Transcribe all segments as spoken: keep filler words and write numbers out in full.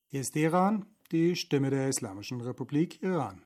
Hier ist Iran, die Stimme der Islamischen Republik Iran.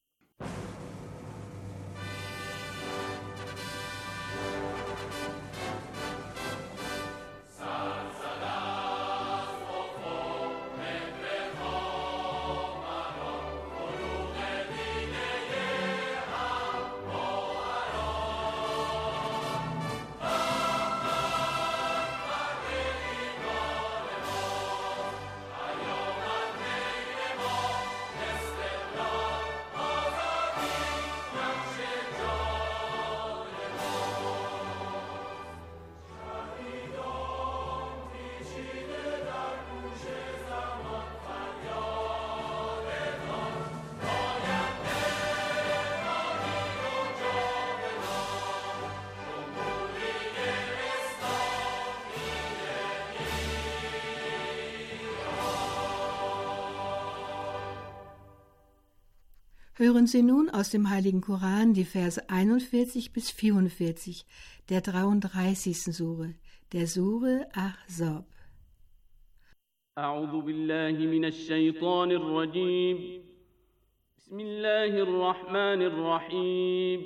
Hören Sie nun aus dem Heiligen Koran die Verse einundvierzig bis vierundvierzig der dreiunddreißigsten Sure, der Sure Ahzab. أعوذ بالله من الشيطان الرجيم بسم الله الرحمن الرحيم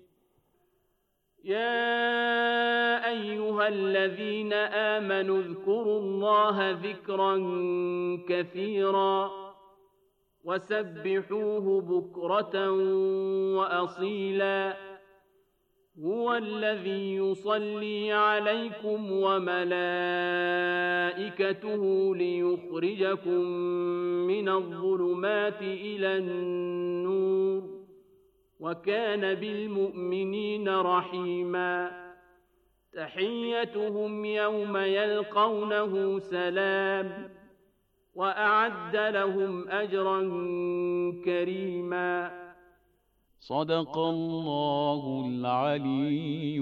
يا أيها الذين آمنوا اذكروا الله ذكرا كثيرا وسبحوه بكرة وأصيلا هو الذي يصلي عليكم وملائكته ليخرجكم من الظلمات إلى النور وكان بالمؤمنين رحيما تحيتهم يوم يلقونه سلام وأعد لهم أجرا كريما صدق الله العلي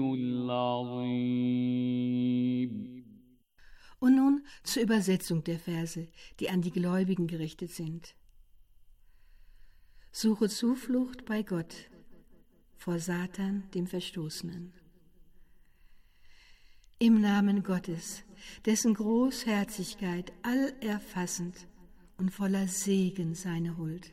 العظيم. Und nun zur Übersetzung der Verse, die an die Gläubigen gerichtet sind. Suche Zuflucht bei Gott vor Satan, dem Verstoßenen. Im Namen Gottes, dessen Großherzigkeit allerfassend und voller Segen seine Huld.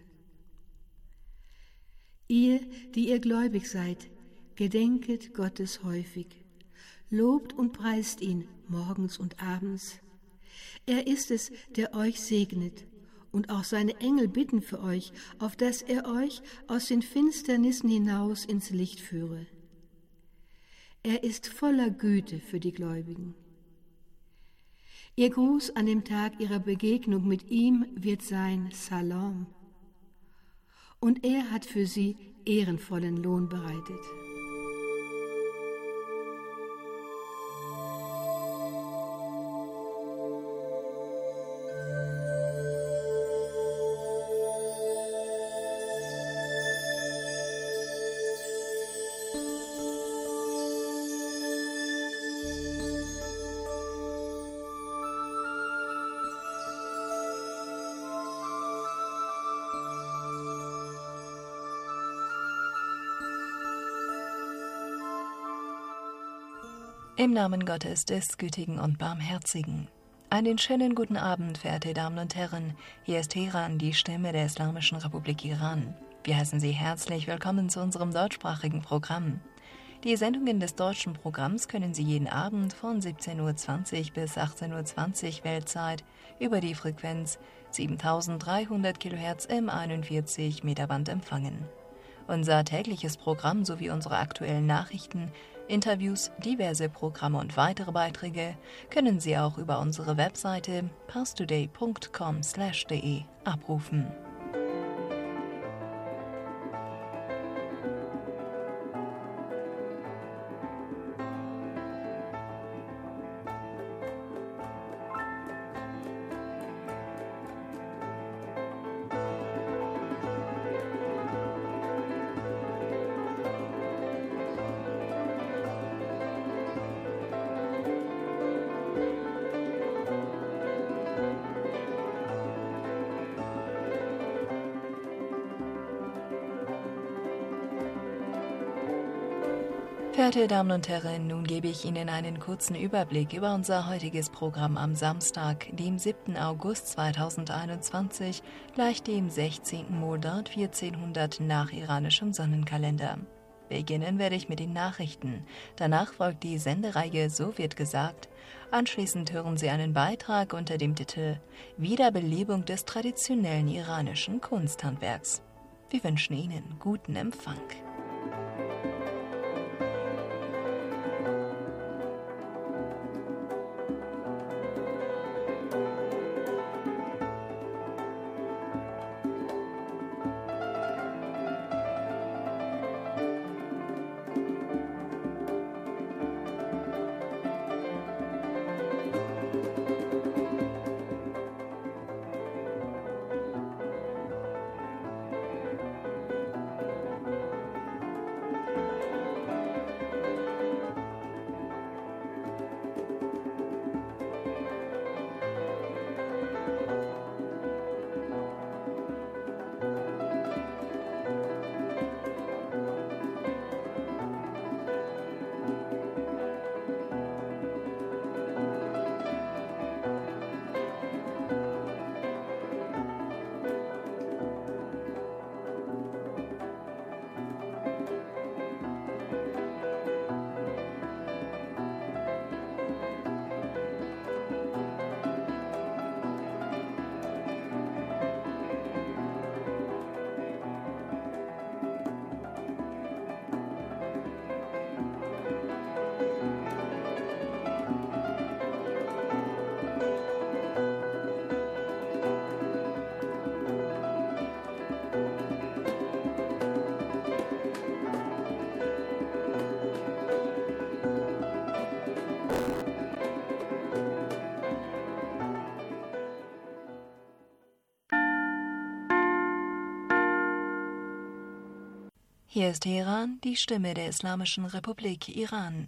Ihr, die ihr gläubig seid, gedenket Gottes häufig, lobt und preist ihn morgens und abends. Er ist es, der euch segnet, und auch seine Engel bitten für euch, auf dass er euch aus den Finsternissen hinaus ins Licht führe. Er ist voller Güte für die Gläubigen. Ihr Gruß an dem Tag ihrer Begegnung mit ihm wird sein Salam. Und er hat für sie ehrenvollen Lohn bereitet. Im Namen Gottes, des Gütigen und Barmherzigen. Einen schönen guten Abend, verehrte Damen und Herren. Hier ist Teheran, die Stimme der Islamischen Republik Iran. Wir heißen Sie herzlich willkommen zu unserem deutschsprachigen Programm. Die Sendungen des deutschen Programms können Sie jeden Abend von siebzehn Uhr zwanzig bis achtzehn Uhr zwanzig Weltzeit über die Frequenz siebentausenddreihundert Kilohertz im einundvierzig Meter Band empfangen. Unser tägliches Programm sowie unsere aktuellen Nachrichten, Interviews, diverse Programme und weitere Beiträge können Sie auch über unsere Webseite parstoday punkt com slash de abrufen. Verehrte Damen und Herren, nun gebe ich Ihnen einen kurzen Überblick über unser heutiges Programm am Samstag, dem siebten August zweitausendeinundzwanzig, gleich dem sechzehnten Monat vierzehnhundert nach iranischem Sonnenkalender. Beginnen werde ich mit den Nachrichten. Danach folgt die Sendereihe So wird gesagt. Anschließend hören Sie einen Beitrag unter dem Titel Wiederbelebung des traditionellen iranischen Kunsthandwerks. Wir wünschen Ihnen guten Empfang. Hier ist Teheran, die Stimme der Islamischen Republik Iran.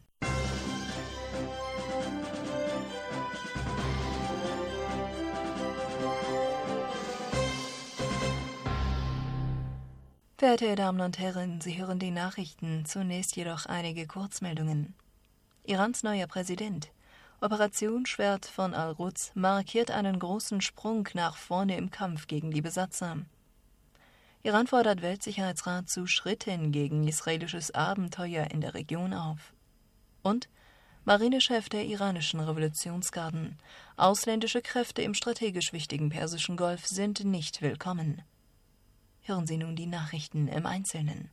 Verehrte Damen und Herren, Sie hören die Nachrichten, zunächst jedoch einige Kurzmeldungen. Irans neuer Präsident. Operation Schwert von al-Quds markiert einen großen Sprung nach vorne im Kampf gegen die Besatzer. Iran fordert Weltsicherheitsrat zu Schritten gegen israelisches Abenteuer in der Region auf. Und Marinechef der iranischen Revolutionsgarden. Ausländische Kräfte im strategisch wichtigen Persischen Golf sind nicht willkommen. Hören Sie nun die Nachrichten im Einzelnen.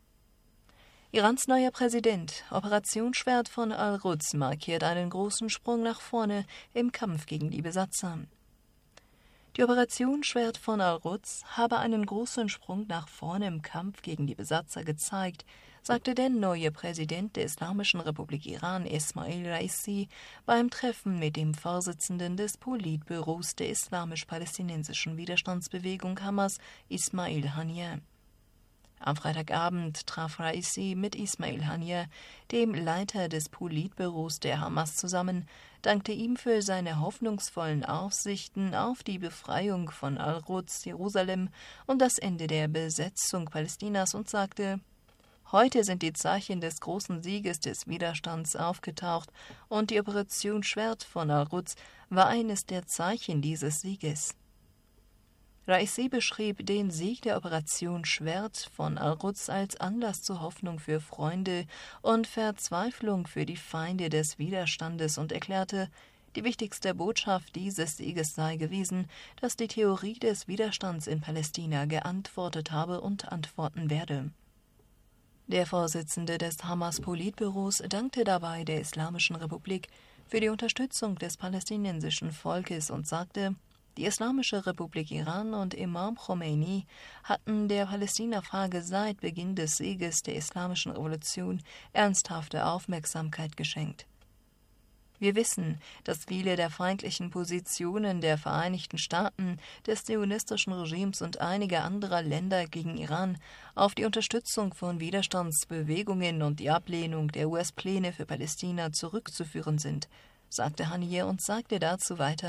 Irans neuer Präsident, Operation Schwert von al-Quds, markiert einen großen Sprung nach vorne im Kampf gegen die Besatzer. Die Operation Schwert von al-Quds habe einen großen Sprung nach vorne im Kampf gegen die Besatzer gezeigt, sagte der neue Präsident der Islamischen Republik Iran, Ismail Raisi, beim Treffen mit dem Vorsitzenden des Politbüros der islamisch-palästinensischen Widerstandsbewegung Hamas, Ismail Haniyeh. Am Freitagabend traf Raisi mit Ismail Haniyeh, dem Leiter des Politbüros der Hamas, zusammen, dankte ihm für seine hoffnungsvollen Aussichten auf die Befreiung von al-Quds, Jerusalem und das Ende der Besetzung Palästinas und sagte: Heute sind die Zeichen des großen Sieges des Widerstands aufgetaucht und die Operation Schwert von al-Quds war eines der Zeichen dieses Sieges. Raisi beschrieb den Sieg der Operation Schwert von al-Quds als Anlass zur Hoffnung für Freunde und Verzweiflung für die Feinde des Widerstandes und erklärte, die wichtigste Botschaft dieses Sieges sei gewesen, dass die Theorie des Widerstands in Palästina geantwortet habe und antworten werde. Der Vorsitzende des Hamas-Politbüros dankte dabei der Islamischen Republik für die Unterstützung des palästinensischen Volkes und sagte, die Islamische Republik Iran und Imam Khomeini hatten der Palästina-Frage seit Beginn des Sieges der Islamischen Revolution ernsthafte Aufmerksamkeit geschenkt. Wir wissen, dass viele der feindlichen Positionen der Vereinigten Staaten, des zionistischen Regimes und einiger anderer Länder gegen Iran auf die Unterstützung von Widerstandsbewegungen und die Ablehnung der U S-Pläne für Palästina zurückzuführen sind, sagte Haniyeh und sagte dazu weiter: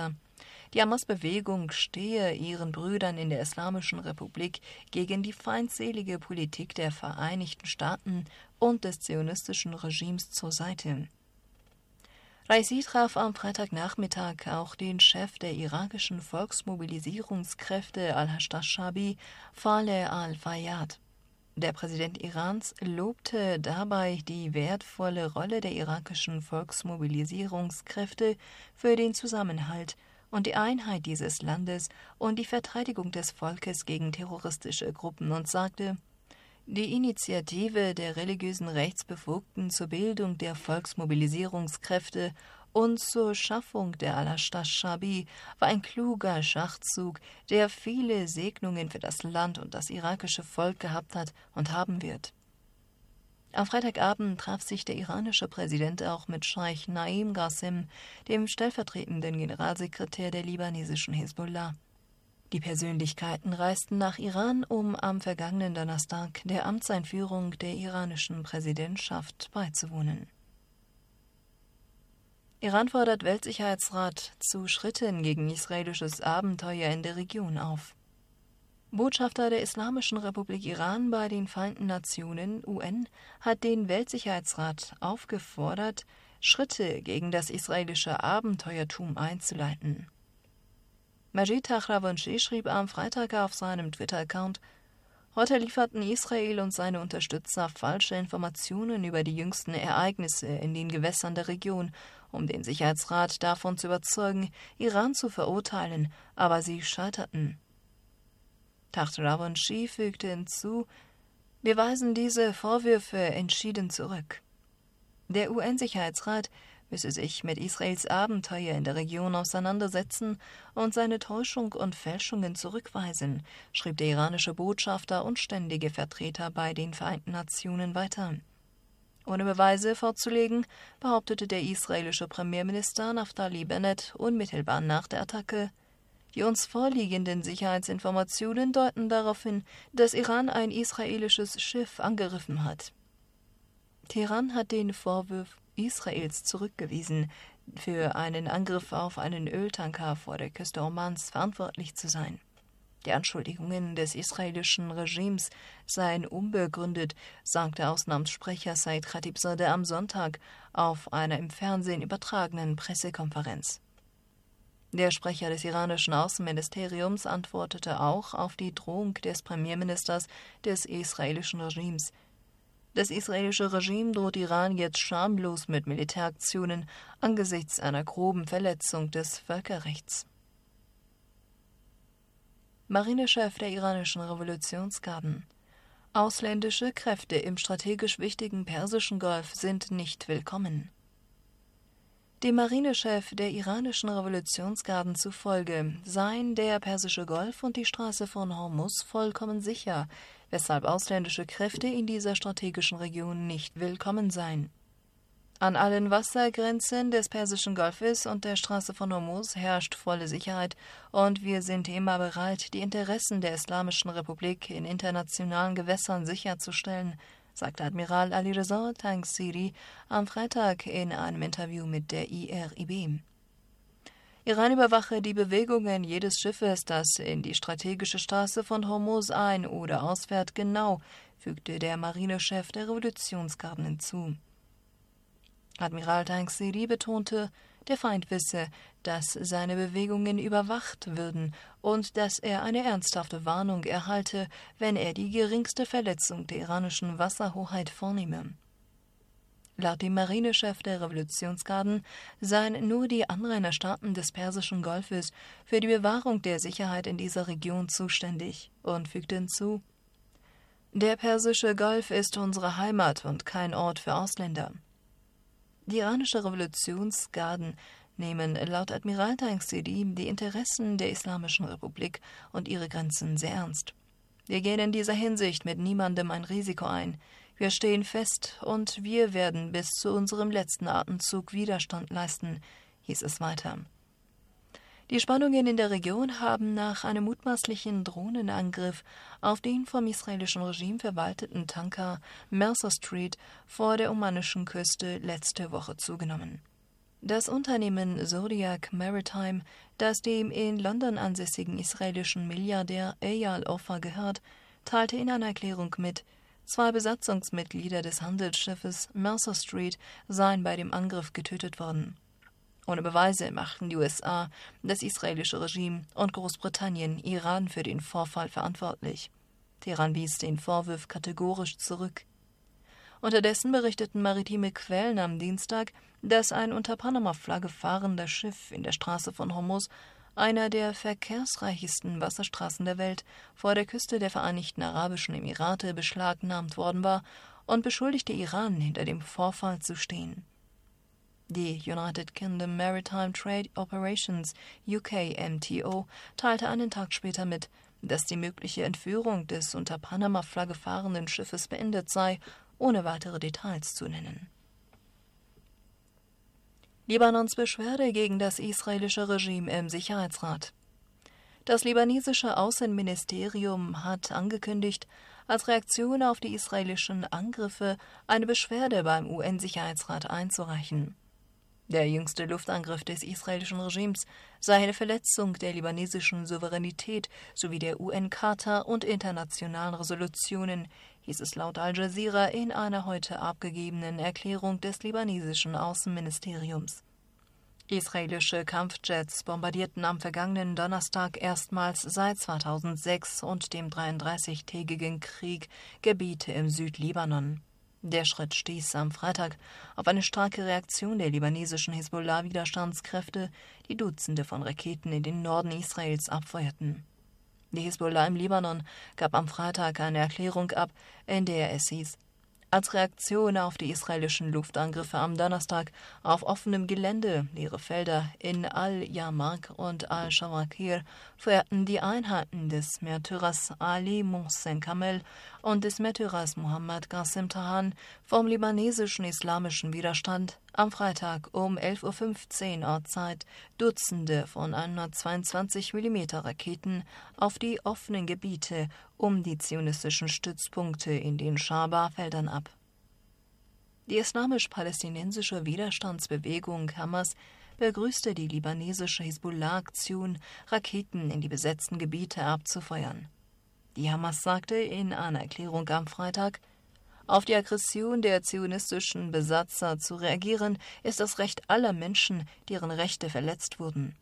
Die Hamas-Bewegung stehe ihren Brüdern in der Islamischen Republik gegen die feindselige Politik der Vereinigten Staaten und des zionistischen Regimes zur Seite. Raisi traf am Freitagnachmittag auch den Chef der irakischen Volksmobilisierungskräfte al-Hashtashabi, Faleh al-Fayyad. Der Präsident Irans lobte dabei die wertvolle Rolle der irakischen Volksmobilisierungskräfte für den Zusammenhalt und die Einheit dieses Landes und die Verteidigung des Volkes gegen terroristische Gruppen und sagte, die Initiative der religiösen Rechtsbefugten zur Bildung der Volksmobilisierungskräfte und zur Schaffung der al-Hashtashabi war ein kluger Schachzug, der viele Segnungen für das Land und das irakische Volk gehabt hat und haben wird. Am Freitagabend traf sich der iranische Präsident auch mit Scheich Naim Qasem, dem stellvertretenden Generalsekretär der libanesischen Hisbollah. Die Persönlichkeiten reisten nach Iran, um am vergangenen Donnerstag der Amtseinführung der iranischen Präsidentschaft beizuwohnen. Iran fordert Weltsicherheitsrat zu Schritten gegen israelisches Abenteuer in der Region auf. Botschafter der Islamischen Republik Iran bei den Vereinten Nationen U N hat den Weltsicherheitsrat aufgefordert, Schritte gegen das israelische Abenteuertum einzuleiten. Majid Takhravanchi schrieb am Freitag auf seinem Twitter-Account: Heute lieferten Israel und seine Unterstützer falsche Informationen über die jüngsten Ereignisse in den Gewässern der Region, um den Sicherheitsrat davon zu überzeugen, Iran zu verurteilen, aber sie scheiterten. Takhravanchi fügte hinzu: Wir weisen diese Vorwürfe entschieden zurück. Der U N-Sicherheitsrat müsse sich mit Israels Abenteuer in der Region auseinandersetzen und seine Täuschung und Fälschungen zurückweisen, schrieb der iranische Botschafter und ständige Vertreter bei den Vereinten Nationen weiter. Ohne Beweise vorzulegen, behauptete der israelische Premierminister Naftali Bennett unmittelbar nach der Attacke: Die uns vorliegenden Sicherheitsinformationen deuten darauf hin, dass Iran ein israelisches Schiff angegriffen hat. Teheran hat den Vorwurf Israels zurückgewiesen, für einen Angriff auf einen Öltanker vor der Küste Omans verantwortlich zu sein. Die Anschuldigungen des israelischen Regimes seien unbegründet, sagte Außenamtssprecher Said Khatibzadeh am Sonntag auf einer im Fernsehen übertragenen Pressekonferenz. Der Sprecher des iranischen Außenministeriums antwortete auch auf die Drohung des Premierministers des israelischen Regimes. Das israelische Regime droht Iran jetzt schamlos mit Militäraktionen angesichts einer groben Verletzung des Völkerrechts. Marinechef der iranischen Revolutionsgarden: Ausländische Kräfte im strategisch wichtigen Persischen Golf sind nicht willkommen. Dem Marinechef der iranischen Revolutionsgarden zufolge seien der Persische Golf und die Straße von Hormuz vollkommen sicher, weshalb ausländische Kräfte in dieser strategischen Region nicht willkommen seien. An allen Wassergrenzen des Persischen Golfes und der Straße von Hormuz herrscht volle Sicherheit und wir sind immer bereit, die Interessen der Islamischen Republik in internationalen Gewässern sicherzustellen, sagte Admiral Alireza Tangsiri am Freitag in einem Interview mit der I R I B. Iran überwache die Bewegungen jedes Schiffes, das in die strategische Straße von Hormuz ein- oder ausfährt, genau, fügte der Marinechef der Revolutionsgarden hinzu. Admiral Tangsiri betonte, der Feind wisse, dass seine Bewegungen überwacht würden und dass er eine ernsthafte Warnung erhalte, wenn er die geringste Verletzung der iranischen Wasserhoheit vornehme. Laut dem Marinechef der Revolutionsgarden seien nur die Anrainerstaaten des Persischen Golfes für die Bewahrung der Sicherheit in dieser Region zuständig und fügte hinzu: Der Persische Golf ist unsere Heimat und kein Ort für Ausländer. Die iranische Revolutionsgarden nehmen laut Admiral Tangsiri die Interessen der Islamischen Republik und ihre Grenzen sehr ernst. Wir gehen in dieser Hinsicht mit niemandem ein Risiko ein. Wir stehen fest und wir werden bis zu unserem letzten Atemzug Widerstand leisten, hieß es weiter. Die Spannungen in der Region haben nach einem mutmaßlichen Drohnenangriff auf den vom israelischen Regime verwalteten Tanker Mercer Street vor der omanischen Küste letzte Woche zugenommen. Das Unternehmen Zodiac Maritime, das dem in London ansässigen israelischen Milliardär Eyal Ofer gehört, teilte in einer Erklärung mit, zwei Besatzungsmitglieder des Handelsschiffes Mercer Street seien bei dem Angriff getötet worden. Ohne Beweise machten die U S A, das israelische Regime und Großbritannien Iran für den Vorfall verantwortlich. Teheran wies den Vorwurf kategorisch zurück. Unterdessen berichteten maritime Quellen am Dienstag, dass ein unter Panama-Flagge fahrender Schiff in der Straße von Hormuz, einer der verkehrsreichsten Wasserstraßen der Welt, vor der Küste der Vereinigten Arabischen Emirate beschlagnahmt worden war und beschuldigte Iran, hinter dem Vorfall zu stehen. Die United Kingdom Maritime Trade Operations U K M T O teilte einen Tag später mit, dass die mögliche Entführung des unter Panama-Flagge fahrenden Schiffes beendet sei, ohne weitere Details zu nennen. Libanons Beschwerde gegen das israelische Regime im Sicherheitsrat. Das libanesische Außenministerium hat angekündigt, als Reaktion auf die israelischen Angriffe eine Beschwerde beim U N-Sicherheitsrat einzureichen. Der jüngste Luftangriff des israelischen Regimes sei eine Verletzung der libanesischen Souveränität sowie der U N-Charta und internationalen Resolutionen, hieß es laut Al Jazeera in einer heute abgegebenen Erklärung des libanesischen Außenministeriums. Israelische Kampfjets bombardierten am vergangenen Donnerstag erstmals seit zweitausendsechs und dem dreiunddreißigtägigen Krieg Gebiete im Südlibanon. Der Schritt stieß am Freitag auf eine starke Reaktion der libanesischen Hisbollah-Widerstandskräfte, die Dutzende von Raketen in den Norden Israels abfeuerten. Die Hisbollah im Libanon gab am Freitag eine Erklärung ab, in der es hieß, als Reaktion auf die israelischen Luftangriffe am Donnerstag auf offenem Gelände, leere Felder in Al-Yarmouk und Al-Shawakir, feuerten die Einheiten des Märtyrers Ali Mohsen Kamel und des Märtyrers Mohammad Qasem Tahan vom libanesischen islamischen Widerstand am Freitag um elf Uhr fünfzehn Ortszeit Dutzende von hundertzweiundzwanzig Millimeter Raketen auf die offenen Gebiete um die zionistischen Stützpunkte in den Schaba-Feldern ab. Die islamisch-palästinensische Widerstandsbewegung Hamas begrüßte die libanesische Hisbollah-Aktion, Raketen in die besetzten Gebiete abzufeuern. Die Hamas sagte in einer Erklärung am Freitag, auf die Aggression der zionistischen Besatzer zu reagieren, ist das Recht aller Menschen, deren Rechte verletzt wurden.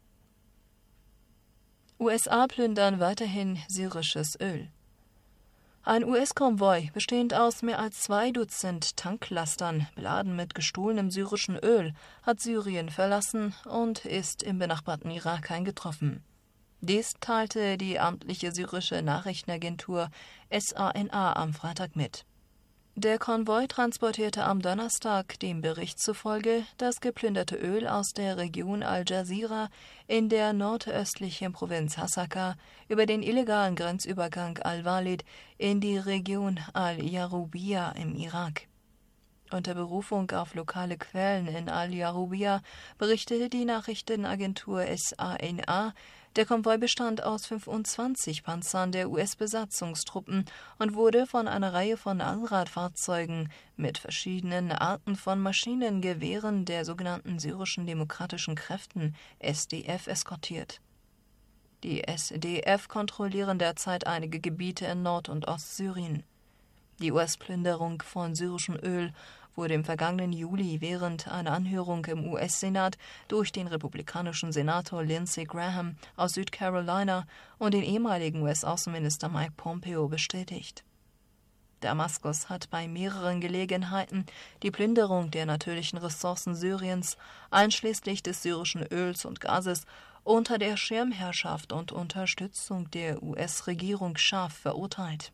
U S A plündern weiterhin syrisches Öl. Ein U S-Konvoi, bestehend aus mehr als zwei Dutzend Tanklastern, beladen mit gestohlenem syrischen Öl, hat Syrien verlassen und ist im benachbarten Irak eingetroffen. Dies teilte die amtliche syrische Nachrichtenagentur S A N A am Freitag mit. Der Konvoi transportierte am Donnerstag dem Bericht zufolge das geplünderte Öl aus der Region Al-Jazira in der nordöstlichen Provinz Hasaka über den illegalen Grenzübergang Al-Walid in die Region Al-Yarubiyah im Irak. Unter Berufung auf lokale Quellen in Al-Yarubiyah berichtete die Nachrichtenagentur S A N A, der Konvoi bestand aus fünfundzwanzig Panzern der U S-Besatzungstruppen und wurde von einer Reihe von Allradfahrzeugen mit verschiedenen Arten von Maschinengewehren der sogenannten syrischen demokratischen Kräften S D F eskortiert. Die S D F kontrollieren derzeit einige Gebiete in Nord- und Ostsyrien. Die U S-Plünderung von syrischem Öl wurde im vergangenen Juli während einer Anhörung im U S-Senat durch den republikanischen Senator Lindsey Graham aus Südcarolina und den ehemaligen U S-Außenminister Mike Pompeo bestätigt. Damaskus hat bei mehreren Gelegenheiten die Plünderung der natürlichen Ressourcen Syriens, einschließlich des syrischen Öls und Gases, unter der Schirmherrschaft und Unterstützung der U S-Regierung scharf verurteilt.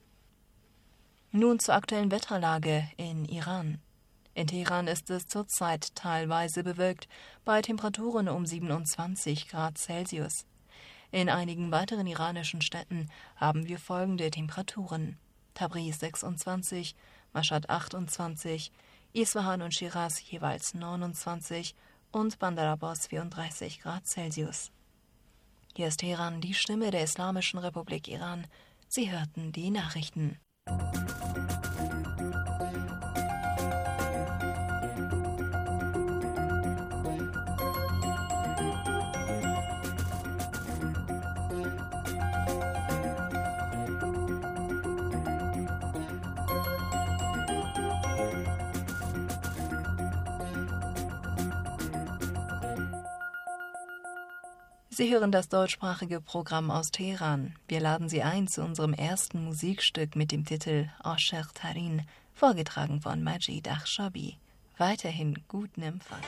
Nun zur aktuellen Wetterlage in Iran. In Teheran ist es zurzeit teilweise bewölkt, bei Temperaturen um siebenundzwanzig Grad Celsius. In einigen weiteren iranischen Städten haben wir folgende Temperaturen: Tabriz sechsundzwanzig, Mashhad achtundzwanzig, Isfahan und Shiraz jeweils neunundzwanzig und Bandar Abbas vierunddreißig Grad Celsius. Hier ist Teheran, die Stimme der Islamischen Republik Iran. Sie hörten die Nachrichten. Sie hören das deutschsprachige Programm aus Teheran. Wir laden Sie ein zu unserem ersten Musikstück mit dem Titel Osher Tarin, vorgetragen von Majid Achshabi. Weiterhin guten Empfang.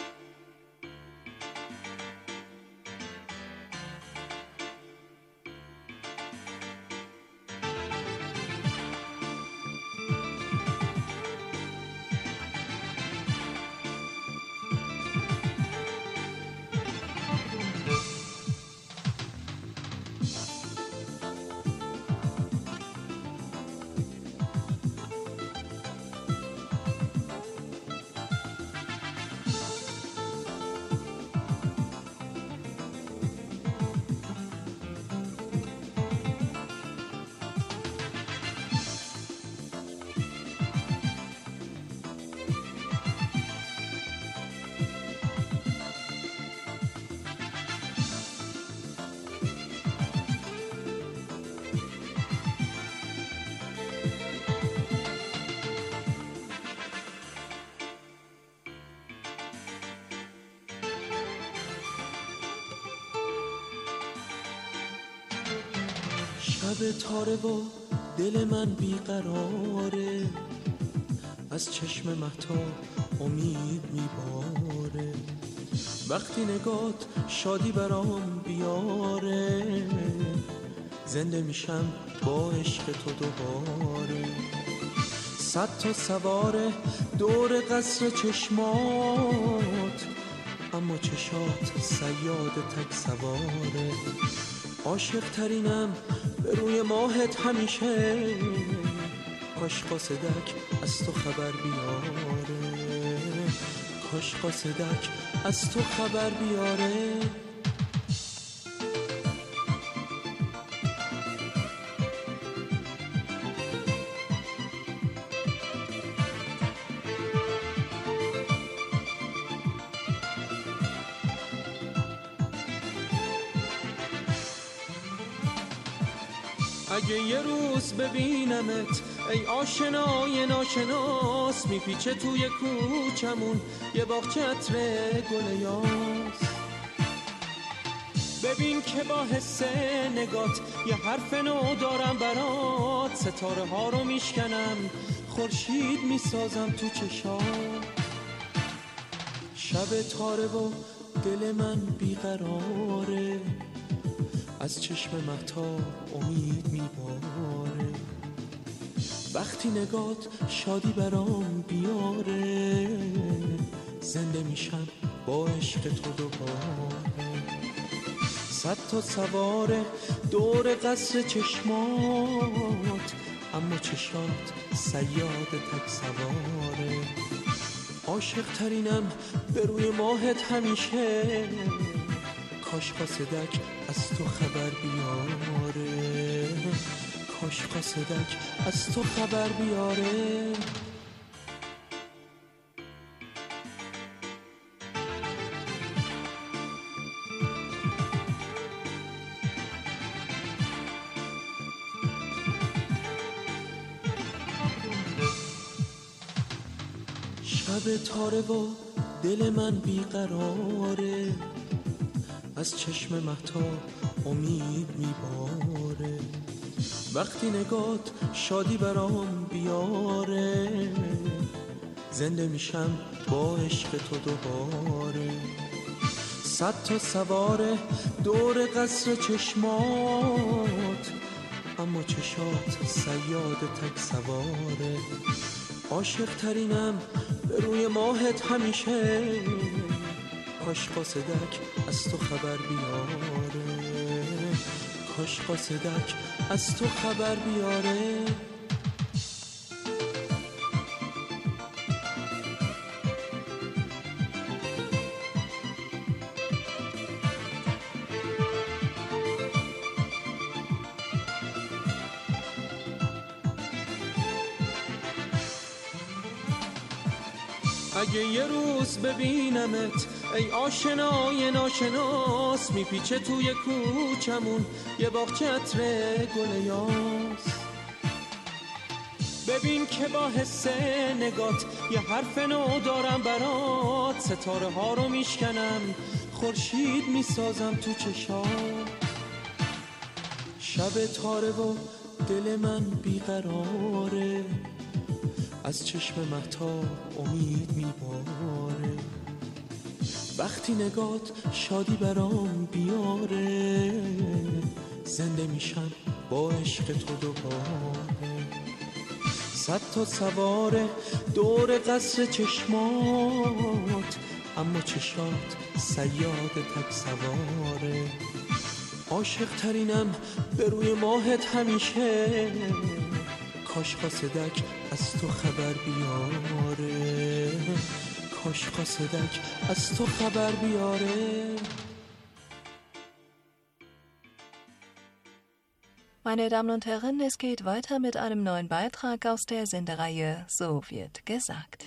شب تاره و دل من بیقراره، از چشم مهتاب امید میباره. وقتی نگات شادی برام بیاره، زنده میشم با عشق تو دوباره. صد تا سواره دور قصر چشمات، اما چشات صیاد تک سواره. عاشق ترینم به روی ماهت همیشه، کاش قاصدک از تو خبر بیاره، کاش قاصدک از تو خبر بیاره. اگه یه روز ببینمت ای آشنای ناشناس، میپیچه توی کوچمون یه باغچه عطر گل یاس. ببین که با حس نگات یه حرف نو دارم برات، ستاره ها رو میشکنم خورشید میسازم تو چشات. شب تاره و دل من بیقراره، از چشم مهتاب امید میباره. وقتی نگات شادی برام بیاره، زنده میشم با عشق تو دوباره. صد تا سواره دور قصر چشمات، اما چشات صیاد تک سواره. عاشق ترینم به روی ماهت همیشه، کاش قاصدک از تو خبر بیاره، کاش قاصدک از تو خبر بیاره. شب تاره و دل من بیقراره، از چشم مهتاب امید میباره. وقتی نگات شادی برام بیاره، زنده میشم با عشق تو دوباره. صد تا سواره دور قصر چشمات، اما چشات صیاد تک سواره. عاشق ترینم به روی ماهت همیشه، کاش قاصدک از تو خبر بیاره، کاش قاصدک از تو خبر بیاره. اگه یه روز ببینمت ای آشنای ناشناس، میپیچه توی کوچمون یه باغچه عطر گل یاس. ببین که با حس نگات یه حرف نو دارم برات، ستاره ها رو میشکنم خورشید میسازم تو چشام. شب تاره و دل من بیقراره، از چشم مهتاب امید میباره. وقتی نگات شادی برام بیاره، زنده میشم با عشق تو دوباره. صد تا سواره دور قصر چشمات، اما چشات صیاد تک سواره. عاشق ترینم به روی ماهت همیشه، کاش قاصدک از تو خبر بیاره، کاش قاصدک از تو خبر بیاره. Meine Damen und Herren, es geht weiter mit einem neuen Beitrag aus der Sendereihe So wird gesagt.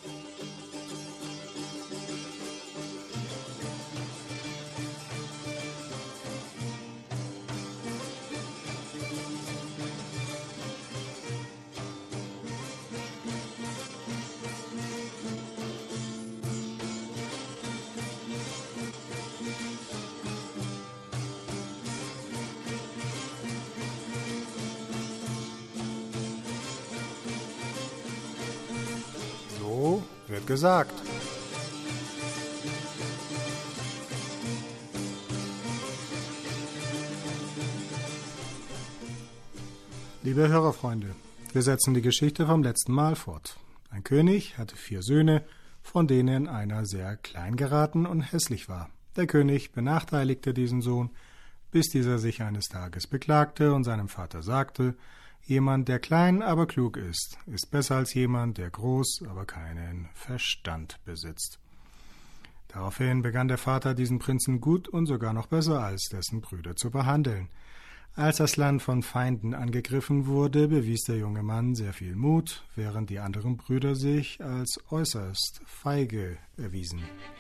So wird gesagt. Liebe Hörerfreunde, wir setzen die Geschichte vom letzten Mal fort. Ein König hatte vier Söhne, von denen einer sehr klein geraten und hässlich war. Der König benachteiligte diesen Sohn, bis dieser sich eines Tages beklagte und seinem Vater sagte: Jemand, der klein, aber klug ist, ist besser als jemand, der groß, aber keinen Verstand besitzt. Daraufhin begann der Vater, diesen Prinzen gut und sogar noch besser als dessen Brüder zu behandeln. Als das Land von Feinden angegriffen wurde, bewies der junge Mann sehr viel Mut, während die anderen Brüder sich als äußerst feige erwiesen.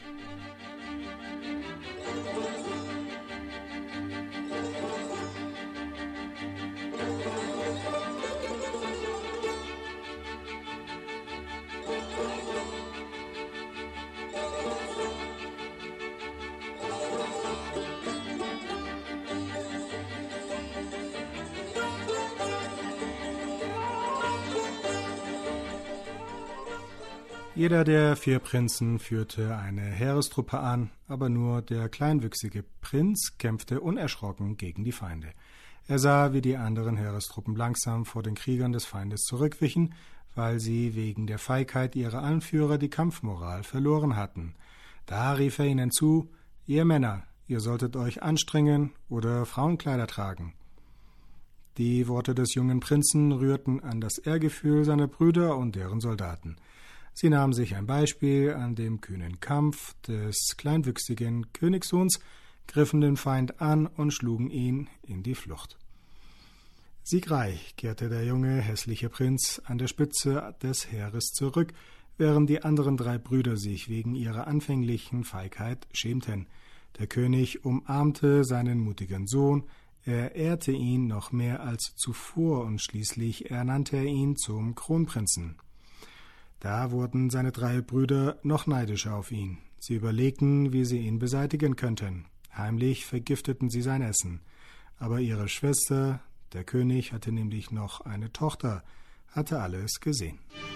Jeder der vier Prinzen führte eine Heerestruppe an, aber nur der kleinwüchsige Prinz kämpfte unerschrocken gegen die Feinde. Er sah, wie die anderen Heerestruppen langsam vor den Kriegern des Feindes zurückwichen, weil sie wegen der Feigheit ihrer Anführer die Kampfmoral verloren hatten. Da rief er ihnen zu: Ihr Männer, ihr solltet euch anstrengen oder Frauenkleider tragen. Die Worte des jungen Prinzen rührten an das Ehrgefühl seiner Brüder und deren Soldaten. Sie nahmen sich ein Beispiel an dem kühnen Kampf des kleinwüchsigen Königssohns, griffen den Feind an und schlugen ihn in die Flucht. Siegreich kehrte der junge, hässliche Prinz an der Spitze des Heeres zurück, während die anderen drei Brüder sich wegen ihrer anfänglichen Feigheit schämten. Der König umarmte seinen mutigen Sohn, er ehrte ihn noch mehr als zuvor und schließlich ernannte er ihn zum Kronprinzen. Da wurden seine drei Brüder noch neidischer auf ihn. Sie überlegten, wie sie ihn beseitigen könnten. Heimlich vergifteten sie sein Essen. Aber ihre Schwester, der König hatte nämlich noch eine Tochter, hatte alles gesehen.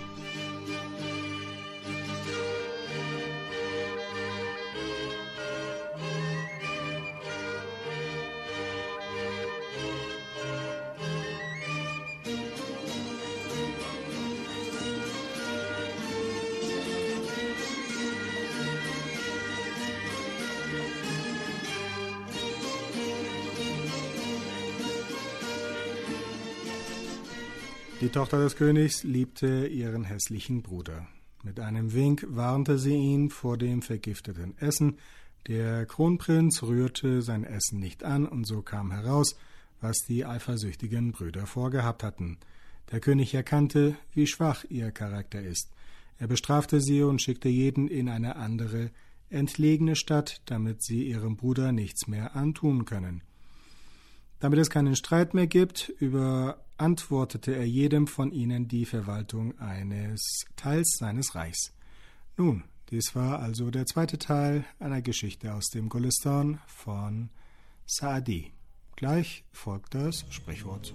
Die Tochter des Königs liebte ihren hässlichen Bruder. Mit einem Wink warnte sie ihn vor dem vergifteten Essen. Der Kronprinz rührte sein Essen nicht an, und so kam heraus, was die eifersüchtigen Brüder vorgehabt hatten. Der König erkannte, wie schwach ihr Charakter ist. Er bestrafte sie und schickte jeden in eine andere, entlegene Stadt, damit sie ihrem Bruder nichts mehr antun können. Damit es keinen Streit mehr gibt, überantwortete er jedem von ihnen die Verwaltung eines Teils seines Reichs. Nun, Dies war also der zweite Teil einer Geschichte aus dem Golestan von Saadi. Gleich folgt das Sprichwort.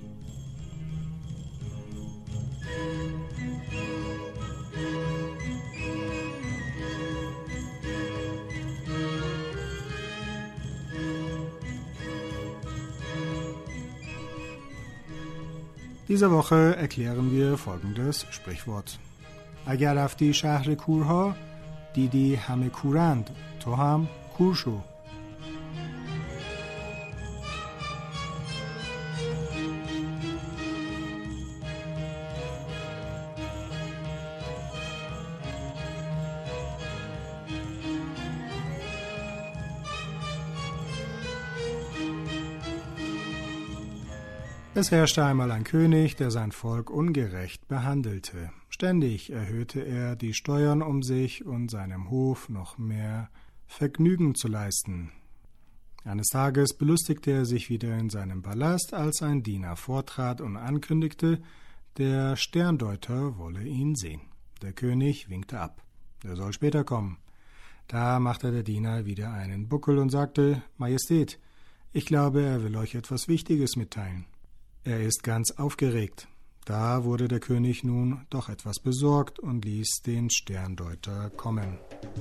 Diese Woche erklären wir folgendes Sprichwort. اگر رفتی شهر کورها دیدی همه کورند تو هم کور شو. Es herrschte einmal ein König, der sein Volk ungerecht behandelte. Ständig erhöhte er die Steuern, um sich und seinem Hof noch mehr Vergnügen zu leisten. Eines Tages belustigte er sich wieder in seinem Palast, als ein Diener vortrat und ankündigte, der Sterndeuter wolle ihn sehen. Der König winkte ab. Er soll später kommen. Da machte der Diener wieder einen Buckel und sagte, Majestät, ich glaube, er will euch etwas Wichtiges mitteilen. Er ist ganz aufgeregt. Da wurde der König nun doch etwas besorgt und ließ den Sterndeuter kommen.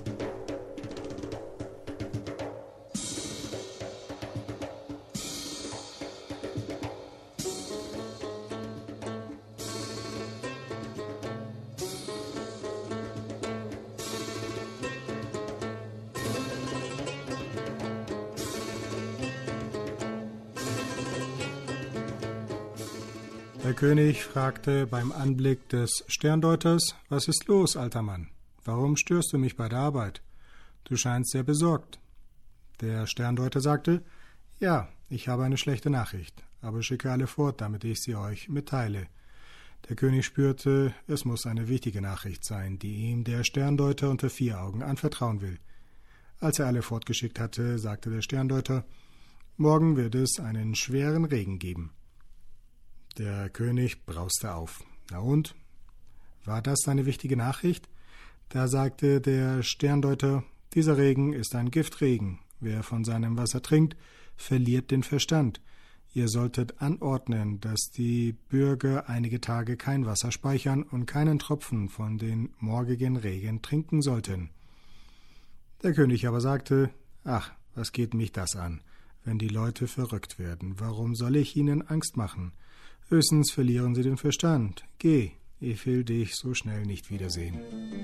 Der König fragte beim Anblick des Sterndeuters, was ist los, alter Mann? Warum störst du mich bei der Arbeit? Du scheinst sehr besorgt. Der Sterndeuter sagte, ja, ich habe eine schlechte Nachricht, aber schicke alle fort, damit ich sie euch mitteile. Der König spürte, es muss eine wichtige Nachricht sein, die ihm der Sterndeuter unter vier Augen anvertrauen will. Als er alle fortgeschickt hatte, sagte der Sterndeuter, morgen wird es einen schweren Regen geben. Der König brauste auf. Na und? War das eine wichtige Nachricht? Da sagte der Sterndeuter, dieser Regen ist ein Giftregen. Wer von seinem Wasser trinkt, verliert den Verstand. Ihr solltet anordnen, dass die Bürger einige Tage kein Wasser speichern und keinen Tropfen von den morgigen Regen trinken sollten. Der König aber sagte, ach, was geht mich das an? Wenn die Leute verrückt werden, warum soll ich ihnen Angst machen? Höchstens verlieren sie den Verstand. Geh, ich will dich so schnell nicht wiedersehen.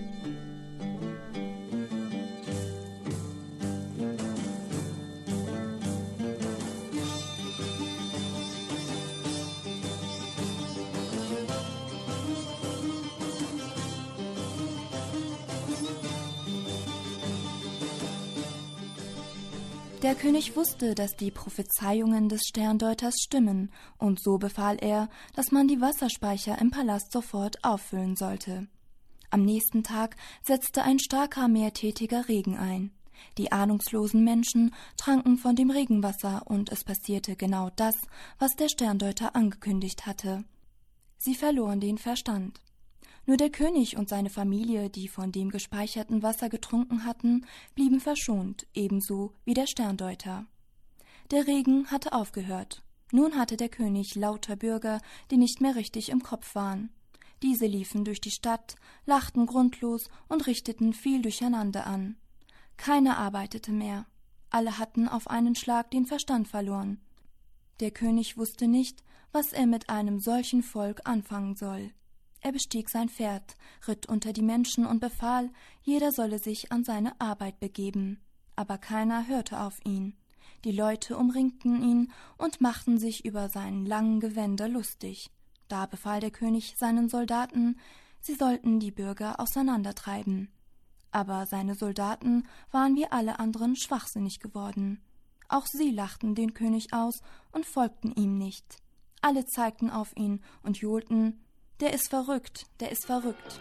Der König wusste, dass die Prophezeiungen des Sterndeuters stimmen, und so befahl er, dass man die Wasserspeicher im Palast sofort auffüllen sollte. Am nächsten Tag setzte ein starker, mehrtätiger Regen ein. Die ahnungslosen Menschen tranken von dem Regenwasser, und es passierte genau das, was der Sterndeuter angekündigt hatte. Sie verloren den Verstand. Nur der König und seine Familie, die von dem gespeicherten Wasser getrunken hatten, blieben verschont, ebenso wie der Sterndeuter. Der Regen hatte aufgehört. Nun hatte der König lauter Bürger, die nicht mehr richtig im Kopf waren. Diese liefen durch die Stadt, lachten grundlos und richteten viel Durcheinander an. Keiner arbeitete mehr. Alle hatten auf einen Schlag den Verstand verloren. Der König wusste nicht, was er mit einem solchen Volk anfangen soll. Er bestieg sein Pferd, ritt unter die Menschen und befahl, jeder solle sich an seine Arbeit begeben. Aber keiner hörte auf ihn. Die Leute umringten ihn und machten sich über seinen langen Gewänder lustig. Da befahl der König seinen Soldaten, sie sollten die Bürger auseinandertreiben. Aber seine Soldaten waren wie alle anderen schwachsinnig geworden. Auch sie lachten den König aus und folgten ihm nicht. Alle zeigten auf ihn und johlten, der ist verrückt, der ist verrückt.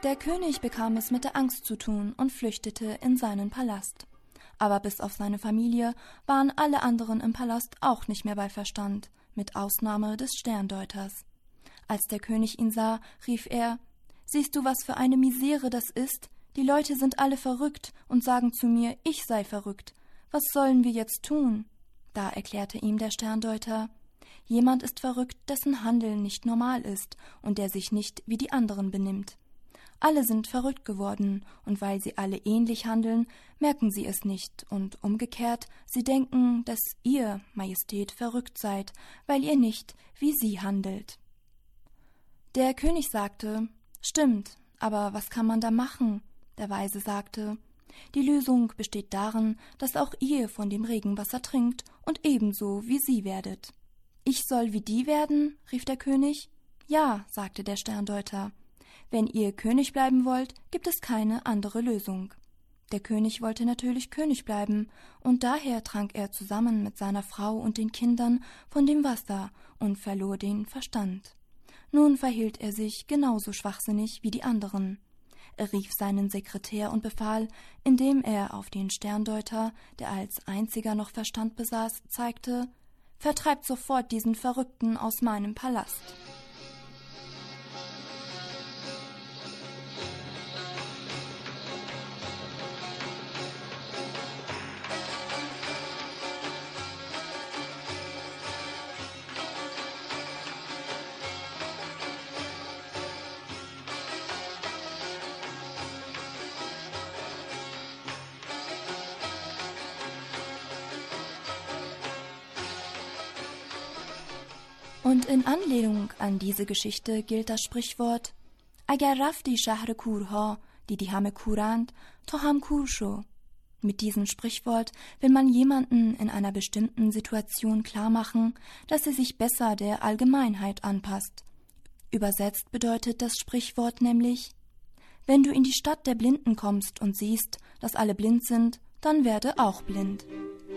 Der König bekam es mit der Angst zu tun und flüchtete in seinen Palast. Aber bis auf seine Familie waren alle anderen im Palast auch nicht mehr bei Verstand, mit Ausnahme des Sterndeuters. Als der König ihn sah, rief er: »Siehst du, was für eine Misere das ist? Die Leute sind alle verrückt und sagen zu mir, ich sei verrückt. Was sollen wir jetzt tun?« Da erklärte ihm der Sterndeuter: »Jemand ist verrückt, dessen Handeln nicht normal ist und der sich nicht wie die anderen benimmt. Alle sind verrückt geworden, und weil sie alle ähnlich handeln, merken sie es nicht, und umgekehrt, sie denken, dass ihr, Majestät, verrückt seid, weil ihr nicht wie sie handelt.« Der König sagte: »Stimmt, aber was kann man da machen?« Der Weise sagte: »Die Lösung besteht darin, dass auch ihr von dem Regenwasser trinkt und ebenso wie sie werdet.« »Ich soll wie die werden?« rief der König. »Ja«, sagte der Sterndeuter. »Wenn ihr König bleiben wollt, gibt es keine andere Lösung.« Der König wollte natürlich König bleiben, und daher trank er zusammen mit seiner Frau und den Kindern von dem Wasser und verlor den Verstand. Nun verhielt er sich genauso schwachsinnig wie die anderen. Er rief seinen Sekretär und befahl, indem er auf den Sterndeuter, der als einziger noch Verstand besaß, zeigte: »Vertreibt sofort diesen Verrückten aus meinem Palast.« Und in Anlehnung an diese Geschichte gilt das Sprichwort: Agar rafti shahr kurha, didi hame kurand, to ham kur sho. Mit diesem Sprichwort will man jemanden in einer bestimmten Situation klarmachen, dass er sich besser der Allgemeinheit anpasst. Übersetzt bedeutet das Sprichwort nämlich: Wenn du in die Stadt der Blinden kommst und siehst, dass alle blind sind, dann werde auch blind.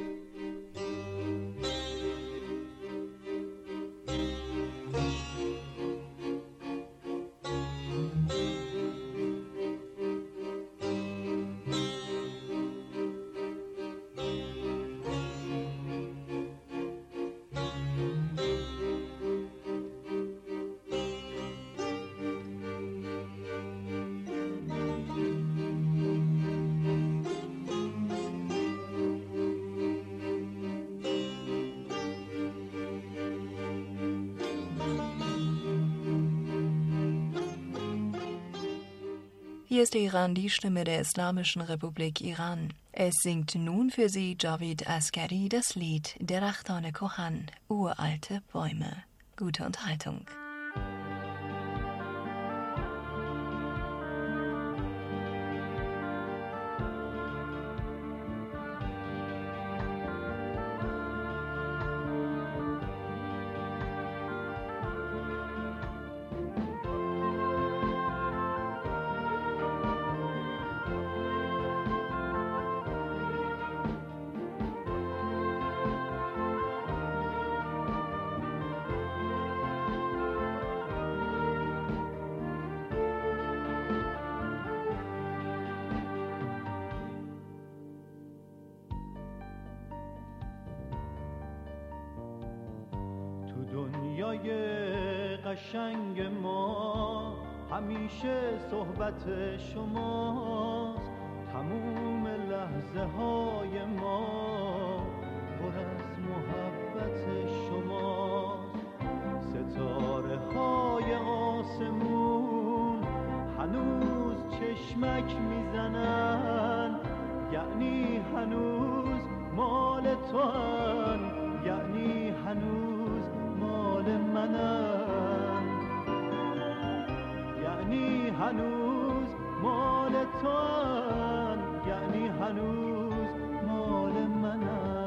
Hier ist Iran, die Stimme der Islamischen Republik Iran. Es singt nun für Sie Javid Asghari das Lied Derachtane Kohan, uralte Bäume. Gute Unterhaltung. دنیای قشنگ ما همیشه صحبت شماست، تموم لحظه های ما پر از محبت شماست. ستاره های آسمون هنوز چشمک میزنن، یعنی هنوز مال تو هن، یعنی هنوز مال منن، یعنی هنوز مال تو هن، یعنی هنوز مال منن.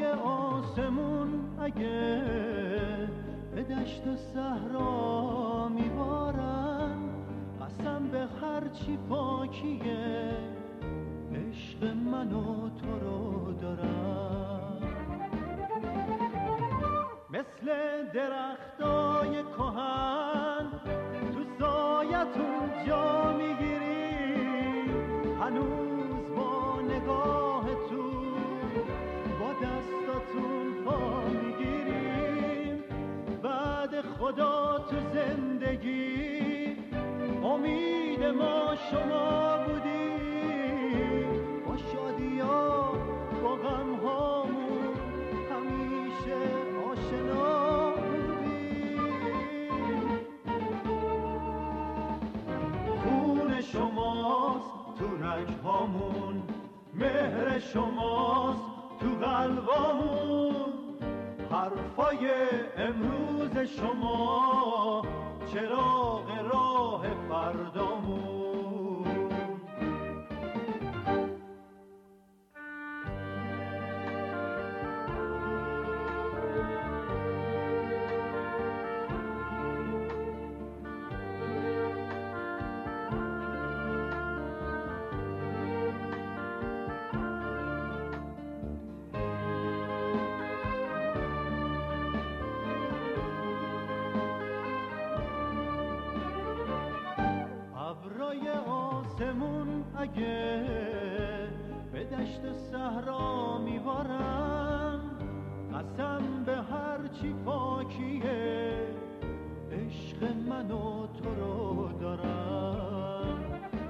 ابرای آسمون اگه به دشت و صحرا میبارن، قسم به هرچی پاکیه عشق من و تو رو دارم. مثل درختای کهن تو سایتون جا میگیری، هنوز با نگاه تو با دستاتون پا میگیریم. بعد خدا تو زندگی امید ما شما بودی، با شادیا با غم هامون همیشه آشنا بودی. خون شماست تو رگهامون، مهر شماست تو قلبامون، حرفای امروز شما چراغ راه فردامون. ابرای آسمون اگه به دشت و صحرا میبارن، قسم به هرچی پاکیه عشق من و تو رو دارم.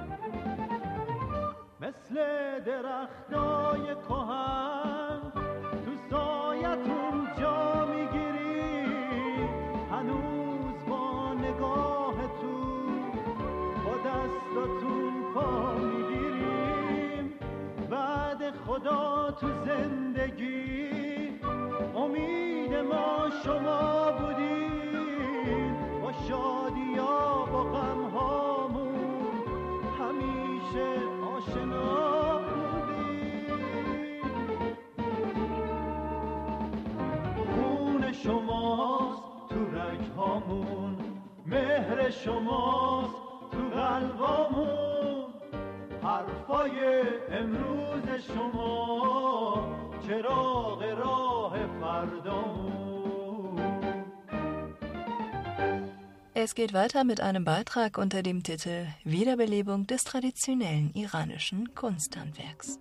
مثل درختای کهن تو سایتون جا میگیری، هنوز با نگاه تو با دستاتون پا میگیریم. بعد خدا تو زندگی امید ما شما بودیم، با شادیا با غم هامون همیشه آشنا بودیم. خون شماست تو رگهامون، مهر شماست تو قلبامون، حرفای امروز شما چراغ راه فردامون. Es geht weiter mit einem Beitrag unter dem Titel Wiederbelebung des traditionellen iranischen Kunsthandwerks.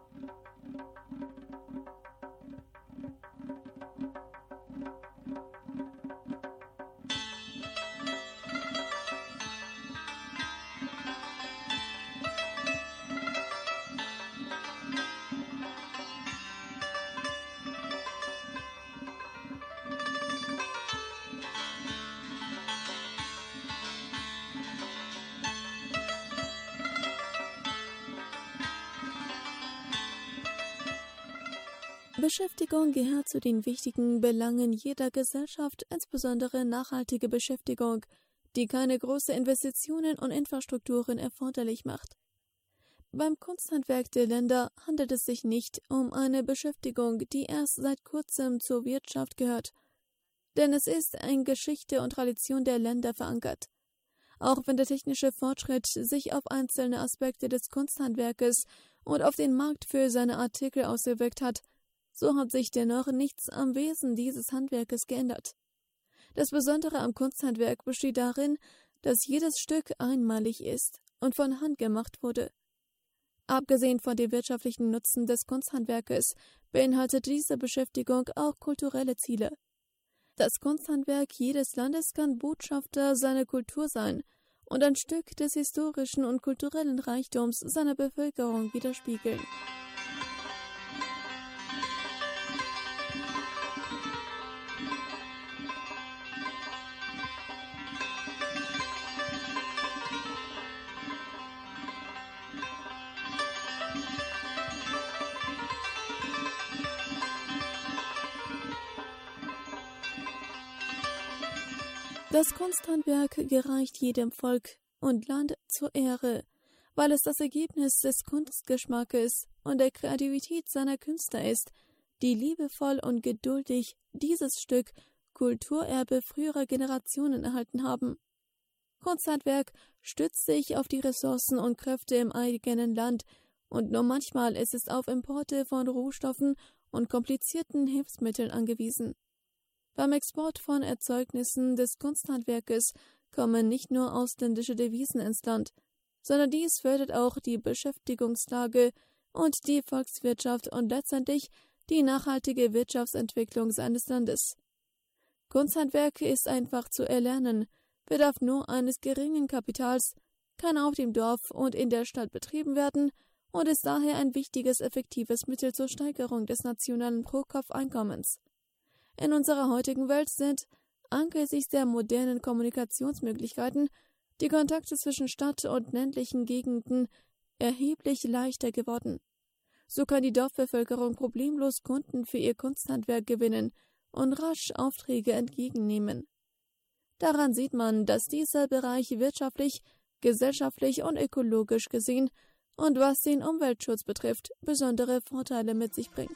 Beschäftigung gehört zu den wichtigen Belangen jeder Gesellschaft, insbesondere nachhaltige Beschäftigung, die keine großen Investitionen und Infrastrukturen erforderlich macht. Beim Kunsthandwerk der Länder handelt es sich nicht um eine Beschäftigung, die erst seit kurzem zur Wirtschaft gehört, denn es ist in Geschichte und Tradition der Länder verankert. Auch wenn der technische Fortschritt sich auf einzelne Aspekte des Kunsthandwerkes und auf den Markt für seine Artikel ausgewirkt hat, so hat sich dennoch nichts am Wesen dieses Handwerkes geändert. Das Besondere am Kunsthandwerk besteht darin, dass jedes Stück einmalig ist und von Hand gemacht wurde. Abgesehen von dem wirtschaftlichen Nutzen des Kunsthandwerkes beinhaltet diese Beschäftigung auch kulturelle Ziele. Das Kunsthandwerk jedes Landes kann Botschafter seiner Kultur sein und ein Stück des historischen und kulturellen Reichtums seiner Bevölkerung widerspiegeln. Das Kunsthandwerk gereicht jedem Volk und Land zur Ehre, weil es das Ergebnis des Kunstgeschmackes und der Kreativität seiner Künstler ist, die liebevoll und geduldig dieses Stück Kulturerbe früherer Generationen erhalten haben. Kunsthandwerk stützt sich auf die Ressourcen und Kräfte im eigenen Land und nur manchmal ist es auf Importe von Rohstoffen und komplizierten Hilfsmitteln angewiesen. Beim Export von Erzeugnissen des Kunsthandwerkes kommen nicht nur ausländische Devisen ins Land, sondern dies fördert auch die Beschäftigungslage und die Volkswirtschaft und letztendlich die nachhaltige Wirtschaftsentwicklung seines Landes. Kunsthandwerk ist einfach zu erlernen, bedarf nur eines geringen Kapitals, kann auf dem Dorf und in der Stadt betrieben werden und ist daher ein wichtiges, effektives Mittel zur Steigerung des nationalen Pro-Kopf-Einkommens. In unserer heutigen Welt sind, angesichts der modernen Kommunikationsmöglichkeiten, die Kontakte zwischen Stadt und ländlichen Gegenden erheblich leichter geworden. So kann die Dorfbevölkerung problemlos Kunden für ihr Kunsthandwerk gewinnen und rasch Aufträge entgegennehmen. Daran sieht man, dass dieser Bereich wirtschaftlich, gesellschaftlich und ökologisch gesehen und was den Umweltschutz betrifft, besondere Vorteile mit sich bringt.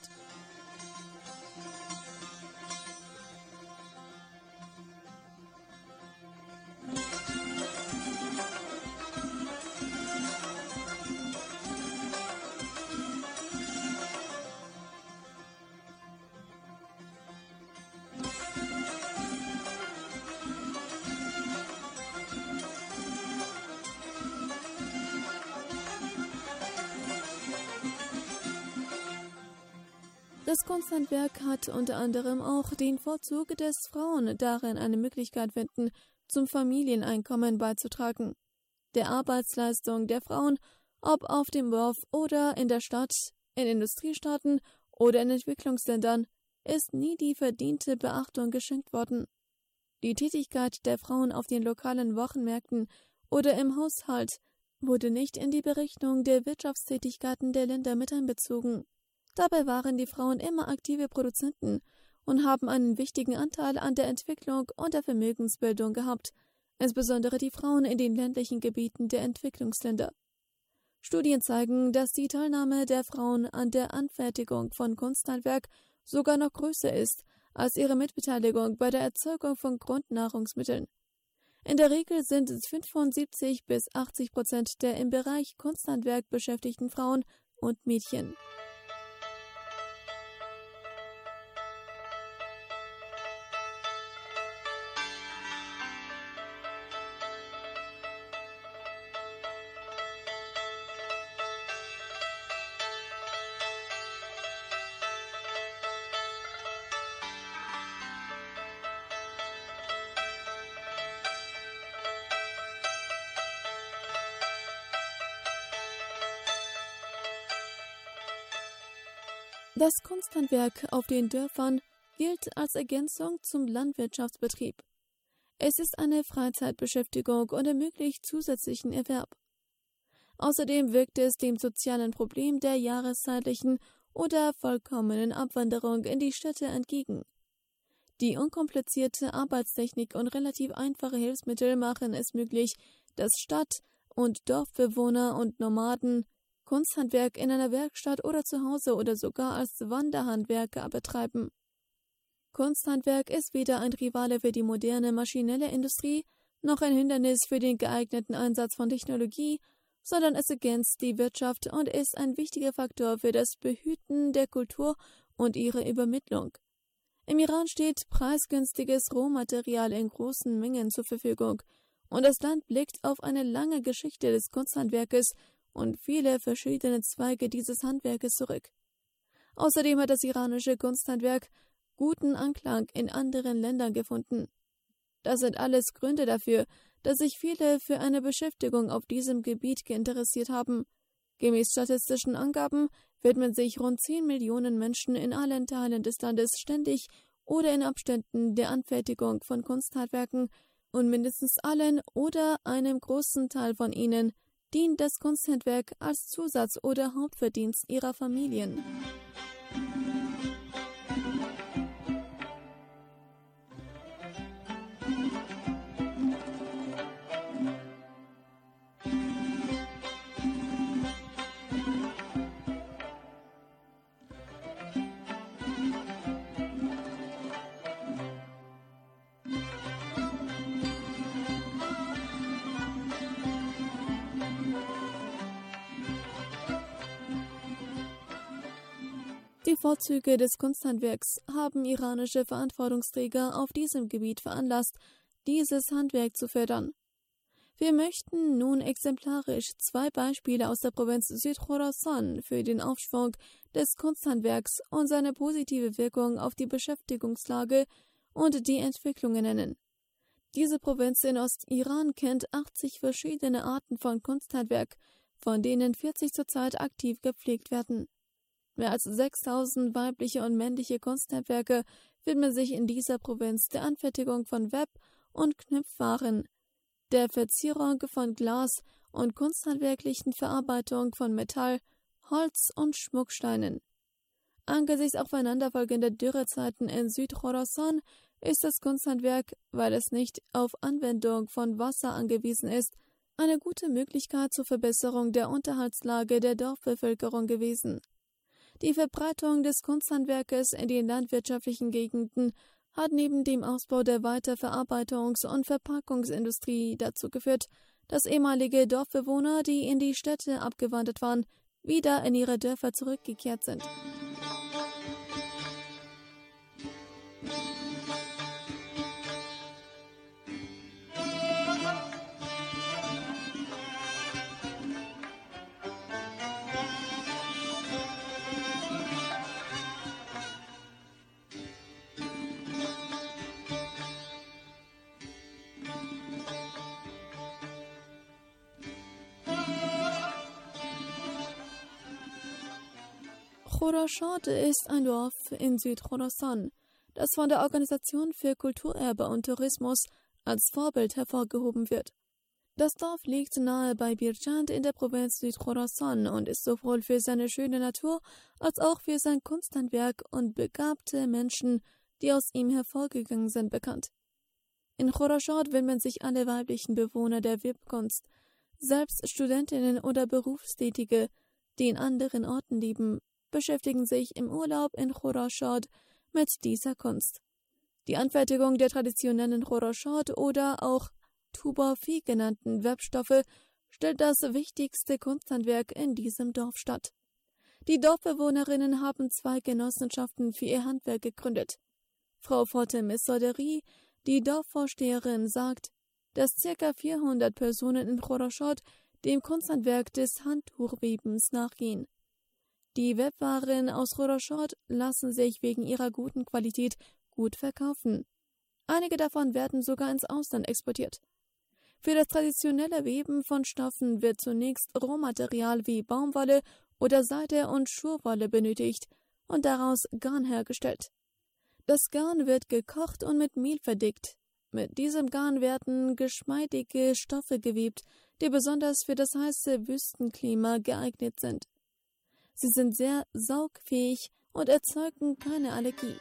Das Kunsthandwerk hat unter anderem auch den Vorzug, dass Frauen darin eine Möglichkeit finden, zum Familieneinkommen beizutragen. Der Arbeitsleistung der Frauen, ob auf dem Dorf oder in der Stadt, in Industriestaaten oder in Entwicklungsländern, ist nie die verdiente Beachtung geschenkt worden. Die Tätigkeit der Frauen auf den lokalen Wochenmärkten oder im Haushalt wurde nicht in die Berechnung der Wirtschaftstätigkeiten der Länder mit einbezogen. Dabei waren die Frauen immer aktive Produzenten und haben einen wichtigen Anteil an der Entwicklung und der Vermögensbildung gehabt, insbesondere die Frauen in den ländlichen Gebieten der Entwicklungsländer. Studien zeigen, dass die Teilnahme der Frauen an der Anfertigung von Kunsthandwerk sogar noch größer ist als ihre Mitbeteiligung bei der Erzeugung von Grundnahrungsmitteln. In der Regel sind es fünfundsiebzig bis achtzig Prozent der im Bereich Kunsthandwerk beschäftigten Frauen und Mädchen. Das Kunsthandwerk auf den Dörfern gilt als Ergänzung zum Landwirtschaftsbetrieb. Es ist eine Freizeitbeschäftigung und ermöglicht zusätzlichen Erwerb. Außerdem wirkt es dem sozialen Problem der jahreszeitlichen oder vollkommenen Abwanderung in die Städte entgegen. Die unkomplizierte Arbeitstechnik und relativ einfache Hilfsmittel machen es möglich, dass Stadt- und Dorfbewohner und Nomaden Kunsthandwerk in einer Werkstatt oder zu Hause oder sogar als Wanderhandwerker betreiben. Kunsthandwerk ist weder ein Rivale für die moderne maschinelle Industrie, noch ein Hindernis für den geeigneten Einsatz von Technologie, sondern es ergänzt die Wirtschaft und ist ein wichtiger Faktor für das Behüten der Kultur und ihre Übermittlung. Im Iran steht preisgünstiges Rohmaterial in großen Mengen zur Verfügung, und das Land blickt auf eine lange Geschichte des Kunsthandwerkes und viele verschiedene Zweige dieses Handwerkes zurück. Außerdem hat das iranische Kunsthandwerk guten Anklang in anderen Ländern gefunden. Das sind alles Gründe dafür, dass sich viele für eine Beschäftigung auf diesem Gebiet geinteressiert haben. Gemäß statistischen Angaben widmen sich rund zehn Millionen Menschen in allen Teilen des Landes ständig oder in Abständen der Anfertigung von Kunsthandwerken, und mindestens allen oder einem großen Teil von ihnen dient das Kunsthandwerk als Zusatz oder Hauptverdienst ihrer Familien. Die Vorzüge des Kunsthandwerks haben iranische Verantwortungsträger auf diesem Gebiet veranlasst, dieses Handwerk zu fördern. Wir möchten nun exemplarisch zwei Beispiele aus der Provinz Südchorasan für den Aufschwung des Kunsthandwerks und seine positive Wirkung auf die Beschäftigungslage und die Entwicklungen nennen. Diese Provinz in Ostiran kennt achtzig verschiedene Arten von Kunsthandwerk, von denen vierzig zurzeit aktiv gepflegt werden. Mehr als sechstausend weibliche und männliche Kunsthandwerker widmen sich in dieser Provinz der Anfertigung von Web- und Knüpfwaren, der Verzierung von Glas und kunsthandwerklichen Verarbeitung von Metall, Holz und Schmucksteinen. Angesichts aufeinanderfolgender Dürrezeiten in Südchorasan ist das Kunsthandwerk, weil es nicht auf Anwendung von Wasser angewiesen ist, eine gute Möglichkeit zur Verbesserung der Unterhaltslage der Dorfbevölkerung gewesen. Die Verbreitung des Kunsthandwerkes in den landwirtschaftlichen Gegenden hat neben dem Ausbau der Weiterverarbeitungs- und Verpackungsindustrie dazu geführt, dass ehemalige Dorfbewohner, die in die Städte abgewandert waren, wieder in ihre Dörfer zurückgekehrt sind. Khorashat ist ein Dorf in Südchorasan, das von der Organisation für Kulturerbe und Tourismus als Vorbild hervorgehoben wird. Das Dorf liegt nahe bei Birjand in der Provinz Südchorasan und ist sowohl für seine schöne Natur als auch für sein Kunsthandwerk und begabte Menschen, die aus ihm hervorgegangen sind, bekannt. In Khorashat widmen sich alle weiblichen Bewohner der Webkunst, selbst Studentinnen oder Berufstätige, die in anderen Orten leben, beschäftigen sich im Urlaub in Khorashat mit dieser Kunst. Die Anfertigung der traditionellen Khorashat oder auch Tubafi genannten Webstoffe stellt das wichtigste Kunsthandwerk in diesem Dorf statt. Die Dorfbewohnerinnen haben zwei Genossenschaften für ihr Handwerk gegründet. Frau Fatem Soderi, die Dorfvorsteherin, sagt, dass ca. vierhundert Personen in Khorashat dem Kunsthandwerk des Handtuchwebens nachgehen. Die Webwaren aus Khorashat lassen sich wegen ihrer guten Qualität gut verkaufen. Einige davon werden sogar ins Ausland exportiert. Für das traditionelle Weben von Stoffen wird zunächst Rohmaterial wie Baumwolle oder Seide und Schurwolle benötigt und daraus Garn hergestellt. Das Garn wird gekocht und mit Mehl verdickt. Mit diesem Garn werden geschmeidige Stoffe gewebt, die besonders für das heiße Wüstenklima geeignet sind. Sie sind sehr saugfähig und erzeugen keine Allergie.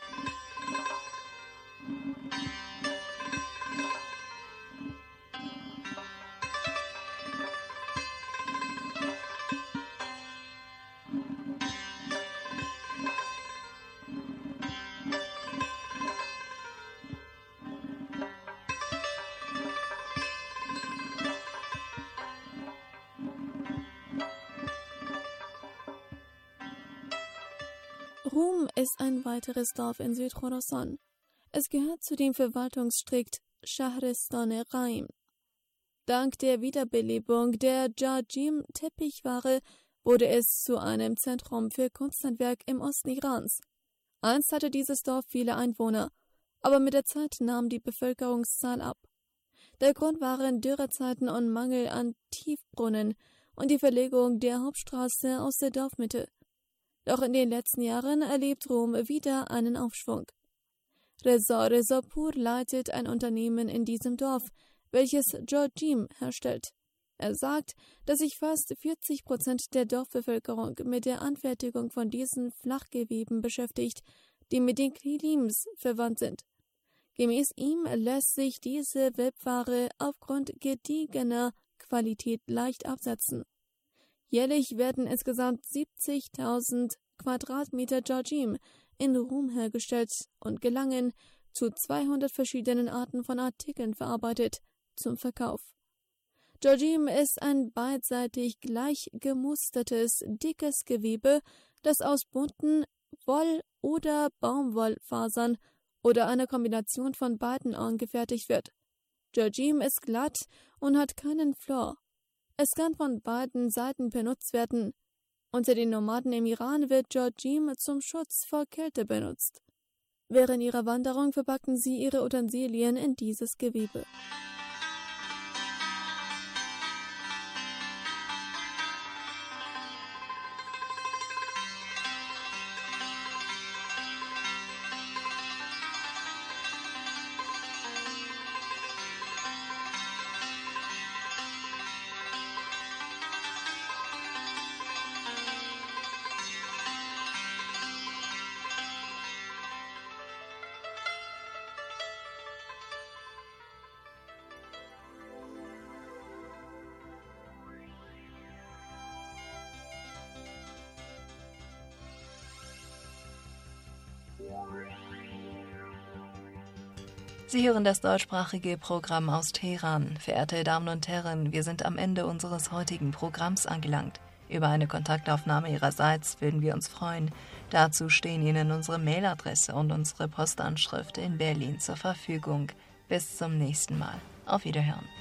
Rum ist ein weiteres Dorf in Südchorasan. Es gehört zu dem Verwaltungsdistrikt Shahristan-e-Raim. Dank der Wiederbelebung der Jarjim-Teppichware wurde es zu einem Zentrum für Kunsthandwerk im Osten Irans. Einst hatte dieses Dorf viele Einwohner, aber mit der Zeit nahm die Bevölkerungszahl ab. Der Grund waren Dürrezeiten und Mangel an Tiefbrunnen und die Verlegung der Hauptstraße aus der Dorfmitte. Doch in den letzten Jahren erlebt Rom wieder einen Aufschwung. Reza Rezapur leitet ein Unternehmen in diesem Dorf, welches Jarjim herstellt. Er sagt, dass sich fast vierzig Prozent der Dorfbevölkerung mit der Anfertigung von diesen Flachgeweben beschäftigt, die mit den Kilims verwandt sind. Gemäß ihm lässt sich diese Webware aufgrund gediegener Qualität leicht absetzen. Jährlich werden insgesamt siebzigtausend Quadratmeter Jarjim in Rum hergestellt und gelangen zu zweihundert verschiedenen Arten von Artikeln verarbeitet zum Verkauf. Jarjim ist ein beidseitig gleich gemustertes, dickes Gewebe, das aus bunten, Woll- oder Baumwollfasern oder einer Kombination von beiden angefertigt wird. Jarjim ist glatt und hat keinen Flor. Es kann von beiden Seiten benutzt werden. Unter den Nomaden im Iran wird Jarjim zum Schutz vor Kälte benutzt. Während ihrer Wanderung verpackten sie ihre Utensilien in dieses Gewebe. Sie hören das deutschsprachige Programm aus Teheran. Verehrte Damen und Herren, wir sind am Ende unseres heutigen Programms angelangt. Über eine Kontaktaufnahme Ihrerseits würden wir uns freuen. Dazu stehen Ihnen unsere Mailadresse und unsere Postanschrift in Berlin zur Verfügung. Bis zum nächsten Mal. Auf Wiederhören.